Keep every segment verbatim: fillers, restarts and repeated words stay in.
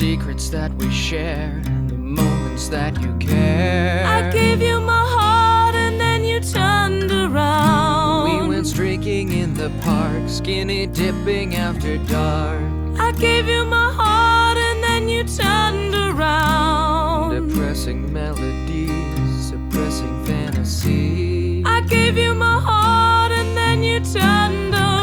secrets that we share, the moments that you care. I gave you my heart and then you turned around. We went streaking in the park, skinny dipping after dark. I gave you my heart and then you turned around. Depressing melodies, suppressing fantasy. I gave you my heart and then you turned around.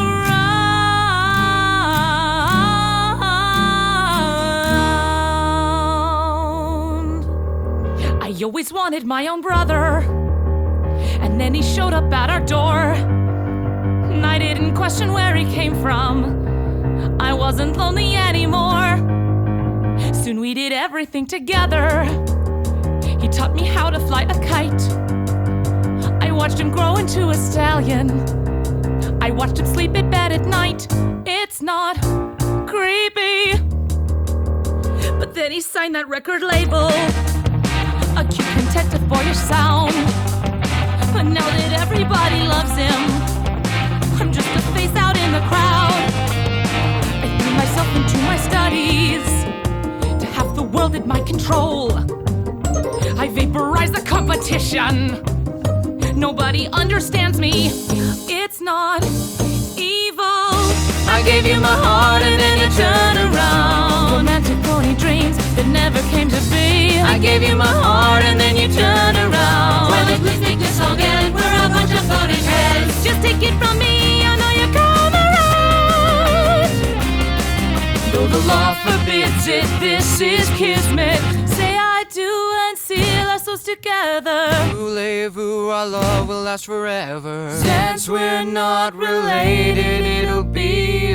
I always wanted my own brother, and then he showed up at our door. And I didn't question where he came from. I wasn't lonely anymore. Soon we did everything together. He taught me how to fly a kite. I watched him grow into a stallion. I watched him sleep in bed at night. It's not creepy. But then he signed that record label, a cute, contented, boyish sound. But now that everybody loves him, I'm just a face out in the crowd. I threw myself into my studies to have the world at my control. I vaporized the competition. Nobody understands me. It's not evil. I gave you my heart and then you turned around. Romantic pony dreams that never came to be. I gave you my heart and then you turned around. Well, if we speak this song again, we're a bunch of phony heads. Just take it from me, I know you come around. Though the law forbids it, this is kismet. Say I do and seal our souls together. Voulez-vous, our love will last forever. Since we're not related, it'll be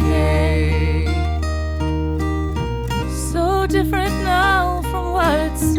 okay. So different now from words.